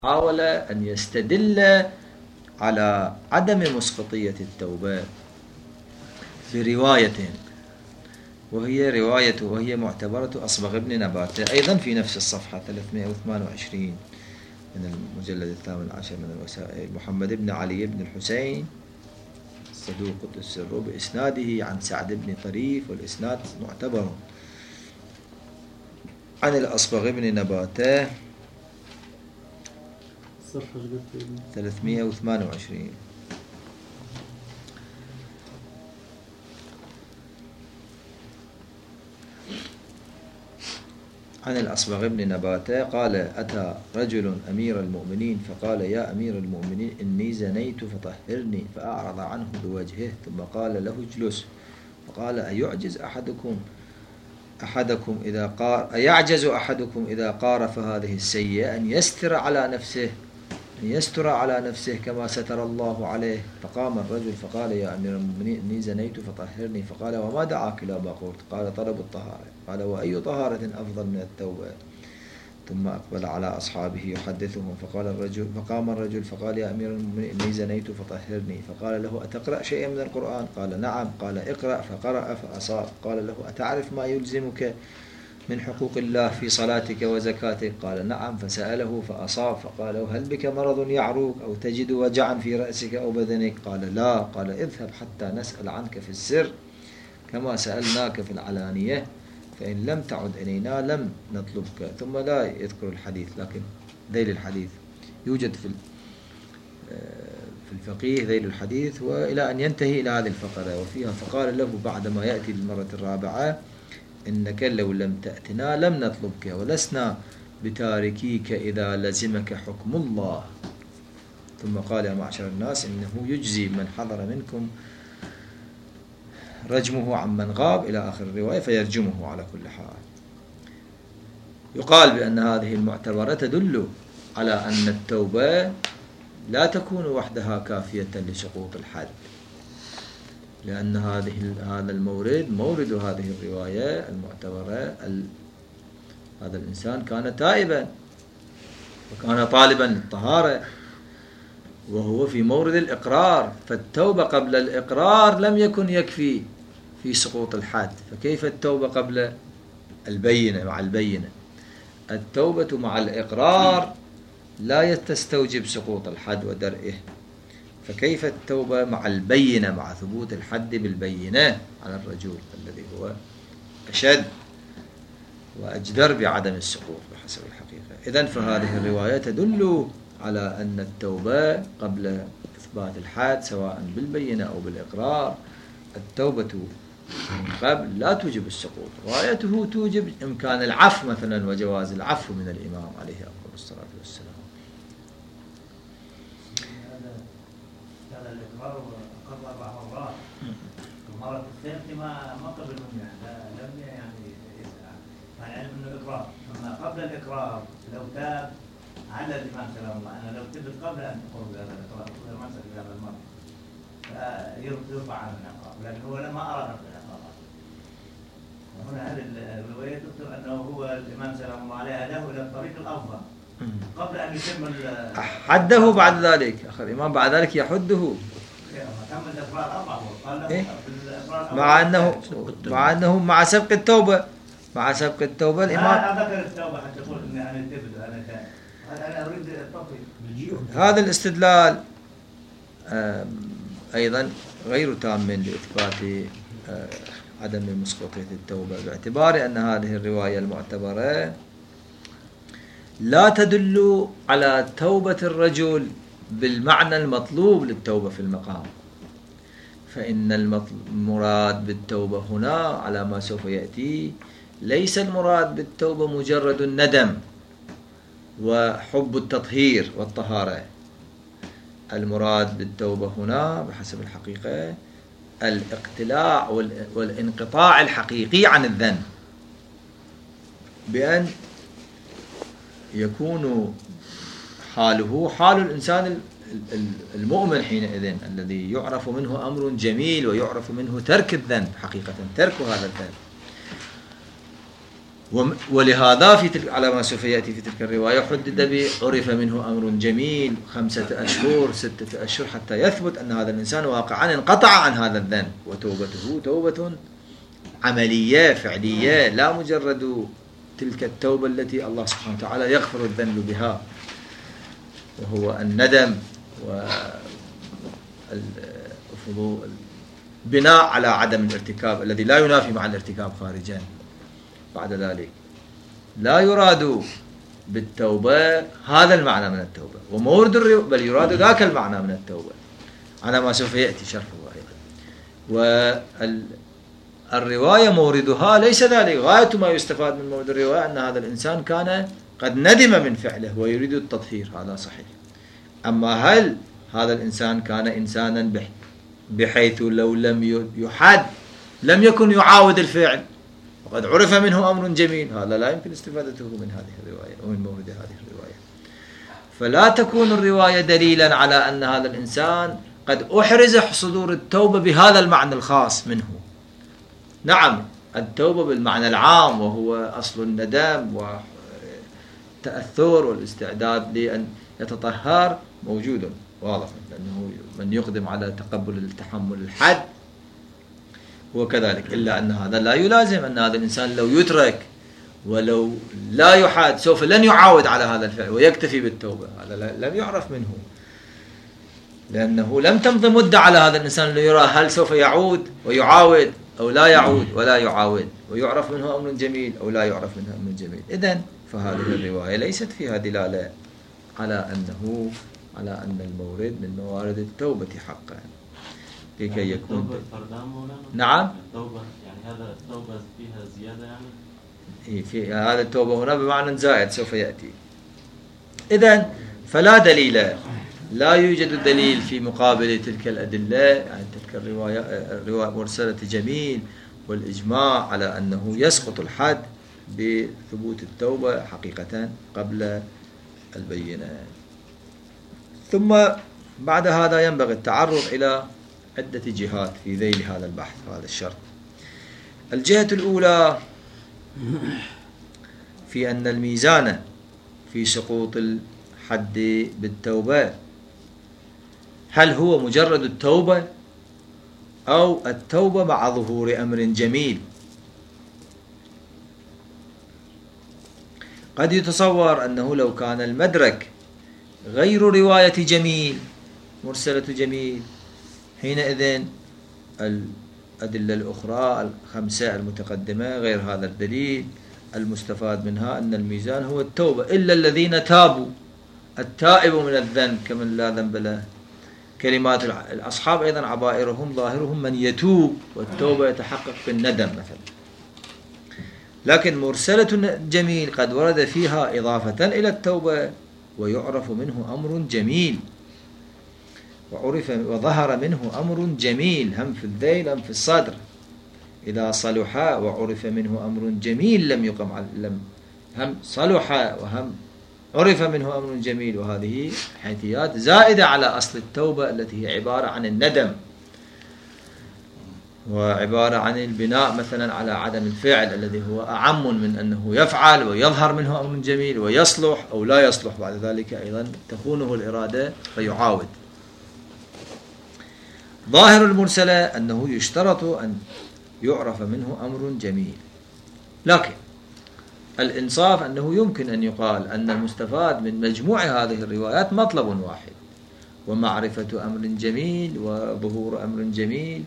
حاول أن يستدل على عدم مسقطية التوبة برواية، وهي معتبرة أصبغ ابن نباتة أيضا في نفس الصفحة 328 من المجلد 18 من الوسائل. محمد بن علي بن الحسين الصدوق قدس سره بإسناده عن سعد بن طريف، والإسناد معتبر، عن الأصبغ بن نباتة 328. عن الأصبغ بن نباتة قال: أتى رجل أمير المؤمنين فقال: يا أمير المؤمنين إني زنيت فطهرني، فأعرض عنه بوجهه، ثم قال له: اجلس. فقال: أيعجز أحدكم إذا قارف هذه السيئة أن يستر على نفسه كما ستر الله عليه. فقام الرجل فقال: يا أمير المؤمنين إني زنيت فطهرني. فقال: وما دعاك إلى ما قلت؟ قال: طلب الطهارة. قال: وأي طهارة أفضل من التوبة؟ ثم أقبل على أصحابه يحدثهم. فقام الرجل فقال: يا أمير المؤمنين إني زنيت فطهرني. فقال له: أتقرأ شيئا من القرآن؟ قال: نعم. قال: اقرأ. فقرأ فأصاب. قال له: أتعرف ما يلزمك من حقوق الله في صلاتك وزكاتك؟ قال: نعم. فسأله فأصاب. فقال له: هل بك مرض يعروك أو تجد وجعا في رأسك أو بدنك؟ قال: لا. قال: اذهب حتى نسأل عنك في السر كما سألناك في العلانية، فإن لم تعد إلينا لم نطلبك. ثم لا يذكر الحديث، لكن ذيل الحديث يوجد في الفقيه ذيل الحديث، وإلى أن ينتهي إلى هذه الفقرة وفيها: فقال له بعدما يأتي للمرة الرابعة: إنك لو لم تأتنا لم نطلبك، ولسنا بتاركيك إذا لزمك حكم الله. ثم قال: يا معشر الناس، إنه يجزي من حضر منكم رجمه عمن غاب، إلى آخر الرواية، فيرجمه على كل حال. يقال بأن هذه المعتبرة تدل على أن التوبة لا تكون وحدها كافية لسقوط الحد، لأن هذا مورد هذه الرواية المعتبرة هذا الإنسان كان تائبا وكان طالبا للطهارة، وهو في مورد الإقرار، فالتوبة قبل الإقرار لم يكن يكفي في سقوط الحد، فكيف التوبة قبل البينة مع البينة؟ التوبة مع الإقرار لا تستوجب سقوط الحد ودرئه، فكيف التوبة مع البينة، مع ثبوت الحد بالبينة على الرجل الذي هو أشد وأجدر بعدم السقوط بحسب الحقيقة. إذن فهذه الرواية تدل على أن التوبة قبل إثبات الحد سواء بالبينة أو بالإقرار، التوبة من قبل لا توجب السقوط، روايته توجب إمكان العفو مثلا وجواز العفو من الإمام عليه أفضل الصلاة والسلام. هذا الإقرار أقر 4 مرات، المرة الثالثة ما قبل منه، لم يعني علم أنه إقرار. أما قبل الإقرار لو تاب على الإمام سلام الله، أنا لو تبت قبل أن تقول بهذا الإقرار ما سأل بهذا المرة فيرفع عنه العقاب، لكن هو لما أراد رفع العقاب. وهنا هذه الرواية تذكر أنه هو الإمام سلام الله عليه هداه إلى الطريق الأفضل قبل أن يتم حده بعد ذلك. أخر الإمام بعد ذلك يحده مع أنه مع سبق التوبة، الإمام ذكر التوبة حتى يقول إني أنا تبت وأنا تائب. أنا أريد التوفيق. هذا الاستدلال أيضا غير تام لإثبات عدم مسقطية التوبة، باعتبار أن هذه الرواية المعتبرة لا تدل على توبة الرجل بالمعنى المطلوب للتوبة في المقام، فإن المراد بالتوبة هنا على ما سوف يأتي ليس المراد بالتوبة مجرد الندم وحب التطهير والطهارة. المراد بالتوبة هنا بحسب الحقيقة الاقتلاع والانقطاع الحقيقي عن الذنب، بأن يكون حاله حال الإنسان المؤمن حينئذ، الذي يعرف منه أمر جميل ويعرف منه ترك الذنب، حقيقة ترك هذا الذنب. ولهذا على ما سوف يأتي في تلك الرواية حدد عرف منه أمر جميل 5 أشهر 6 أشهر حتى يثبت أن هذا الإنسان واقعا انقطع عن هذا الذنب، وتوبته توبة عملية فعلية، لا مجرد تلك التوبة التي الله سبحانه وتعالى يغفر الذنب بها، وهو الندم والبناء على عدم الارتكاب الذي لا ينافي مع الارتكاب خارجا. بعد ذلك لا يراد بالتوبة هذا المعنى من التوبة ومورد بل يراد ذاك المعنى من التوبة على ما سوف يأتي شرحه أيضا. والرواية موردها ليس ذلك، غاية ما يستفاد من مورد الرواية أن هذا الإنسان كان قد ندم من فعله ويريد التطهير، هذا صحيح. أما هل هذا الإنسان كان إنسانا بحيث لو لم يحد لم يكن يعاود الفعل وقد عرف منه أمر جميل، هذا لا يمكن استفادته من هذه الرواية ومن مورد هذه الرواية. فلا تكون الرواية دليلا على أن هذا الإنسان قد أحرز صدور التوبة بهذا المعنى الخاص منه. نعم التوبة بالمعنى العام وهو أصل الندم والتأثر والاستعداد لأن يتطهر موجود واضح، لأنه من يقدم على تقبل التحمل الحد هو كذلك، إلا أن هذا لا يلازم أن هذا الإنسان لو يترك ولو لا يحاد سوف لن يعاود على هذا الفعل ويكتفي بالتوبة، هذا لم يعرف منه، لأنه لم تمضي مدة على هذا الإنسان ليرى هل سوف يعود ويعاود أو لا يعود ولا يعاود، ويعرف منه أمر جميل أو لا يعرف منه أمر جميل. إذن فهذه الرواية ليست فيها دلالة على أن المورد من موارد التوبة حقا، لكي يكون نعم التوبة يعني هذا التوبة فيها زيادة يعني في هذا التوبة هنا بمعنى زائد سوف يأتي. إذن فلا دليل، لا يوجد دليل في مقابل تلك الأدلة، يعني تلك الرواية مرسلة جميل والإجماع على أنه يسقط الحد بثبوت التوبة حقيقة قبل البينة. ثم بعد هذا ينبغي التعرض إلى عدة جهات في ذيل هذا البحث هذا الشرط. الجهة الأولى في أن الميزان في سقوط الحد بالتوبة هل هو مجرد التوبة أو التوبة مع ظهور أمر جميل. قد يتصور أنه لو كان المدرك غير رواية جميل مرسلة جميل حينئذ الأدلة الأخرى 5 المتقدمة غير هذا الدليل المستفاد منها أن الميزان هو التوبة، إلا الذين تابوا، التائب من الذنب كمن لا ذنب له. كلمات الأصحاب أيضا عبائرهم ظاهرهم من يتوب، والتوبة يتحقق بالندم مثلا. لكن مرسلة جميل قد ورد فيها إضافة إلى التوبة ويعرف منه أمر جميل، وظهر منه أمر جميل هم في الذيل هم في الصدر. إذا صلح وعرف منه أمر جميل لم يقم هم صلح وهم عرف منه أمر جميل، وهذه حيثيات زائدة على أصل التوبة التي هي عبارة عن الندم وعبارة عن البناء مثلا على عدم الفعل الذي هو أعم من أنه يفعل ويظهر منه أمر جميل ويصلح أو لا يصلح، بعد ذلك أيضا تخونه الإرادة فيعاود. ظاهر المرسلة أنه يشترط أن يعرف منه أمر جميل، لكن الإنصاف أنه يمكن أن يقال أن المستفاد من مجموع هذه الروايات مطلب واحد، ومعرفة أمر جميل وظهور أمر جميل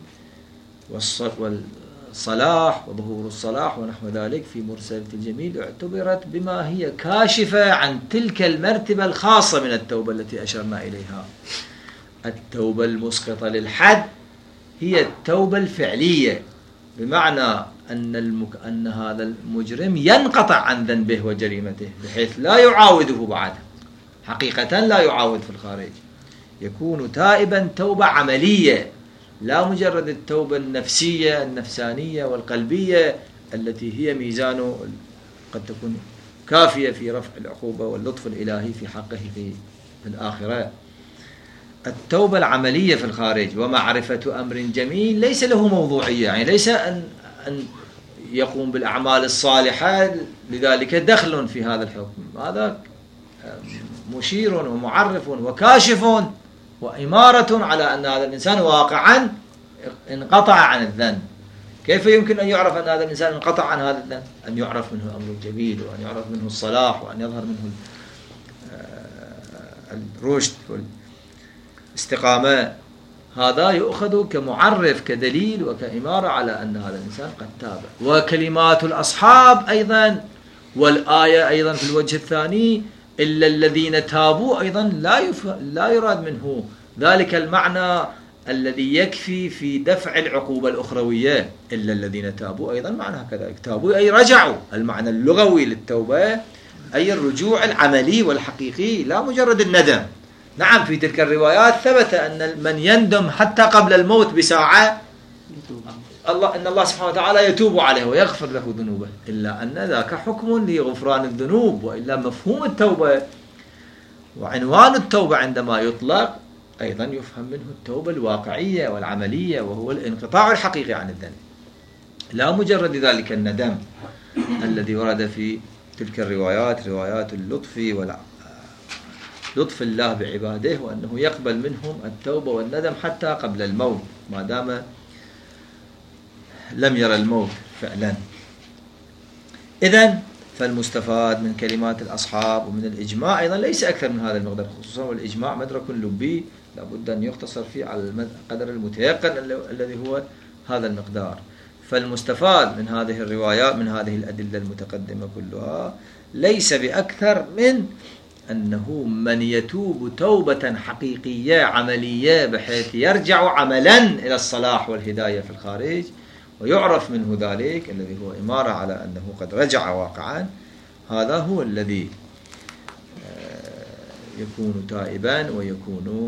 والصلاح وظهور الصلاح ونحو ذلك في مرسلة الجميل اعتبرت بما هي كاشفة عن تلك المرتبة الخاصة من التوبة التي أشرنا إليها. التوبة المسقطة للحد هي التوبة الفعلية، بمعنى أن هذا المجرم ينقطع عن ذنبه وجريمته بحيث لا يعاوده بعدها، حقيقة لا يعاود في الخارج، يكون تائبا توبة عملية لا مجرد التوبة النفسية النفسانية والقلبية التي هي ميزان قد تكون كافية في رفع العقوبة واللطف الإلهي في حقه في الآخرة. التوبة العملية في الخارج ومعرفة أمر جميل ليس له موضوعية، يعني ليس أن يقوم بالأعمال الصالحة لذلك دخل في هذا الحكم. هذا مشير ومعرف وكاشف وإمارة على أن هذا الإنسان واقعا انقطع عن الذنب. كيف يمكن أن يعرف أن هذا الإنسان انقطع عن هذا الذنب؟ أن يعرف منه الأمر الجميل، وأن يعرف منه الصلاح، وأن يظهر منه الرشد والاستقامة. هذا يؤخذ كمعرف كدليل وكإمارة على أن هذا الإنسان قد تاب. وكلمات الأصحاب أيضا، والآية أيضا في الوجه الثاني إلا الذين تابوا، أيضا لا يراد منه ذلك المعنى الذي يكفي في دفع العقوبة الأخروية. إلا الذين تابوا أيضا معنى كذلك، تابوا أي رجعوا. المعنى اللغوي للتوبة أي الرجوع العملي والحقيقي، لا مجرد الندم. نعم في تلك الروايات ثبت أن من يندم حتى قبل الموت بساعة إن الله سبحانه وتعالى يتوب عليه ويغفر له ذنوبه، إلا أن ذاك حكم لغفران الذنوب. وإلا مفهوم التوبة وعنوان التوبة عندما يطلق أيضا يفهم منه التوبة الواقعية والعملية، وهو الانقطاع الحقيقي عن الذنب، لا مجرد ذلك الندم الذي ورد في تلك الروايات، روايات اللطف لطف الله بعباده، وأنه يقبل منهم التوبة والندم حتى قبل الموت ما دام لم يرى الموت فعلا. إذن فالمستفاد من كلمات الأصحاب ومن الإجماع أيضا ليس أكثر من هذا المقدار، خصوصا والإجماع مدرك لبي لابد أن يقتصر فيه على القدر المتيقن الذي هو هذا المقدار. فالمستفاد من هذه الروايات من هذه الأدلة المتقدمة كلها ليس بأكثر من أنه من يتوب توبة حقيقية عملية بحيث يرجع عملا إلى الصلاح والهداية في الخارج، ويعرف منه ذلك الذي هو إمارة على أنه قد رجع واقعا، هذا هو الذي يكون تائبا ويكون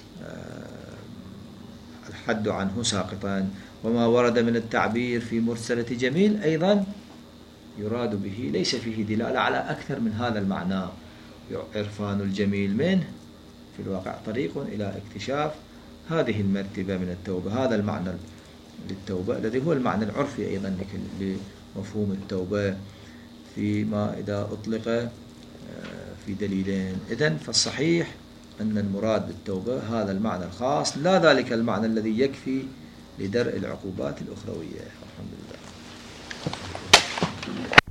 الحد عنه ساقطا. وما ورد من التعبير في مرسلة جميل أيضا يراد به ليس فيه دلالة على أكثر من هذا المعنى. عرفان الجميل منه في الواقع طريق إلى اكتشاف هذه المرتبة من التوبة، هذا المعنى للتوبة الذي هو المعنى العرفي أيضا لمفهوم التوبة فيما إذا أطلق في دليلين. إذن فالصحيح أن المراد بالتوبة هذا المعنى الخاص، لا ذلك المعنى الذي يكفي لدرء العقوبات الأخروية. الحمد لله.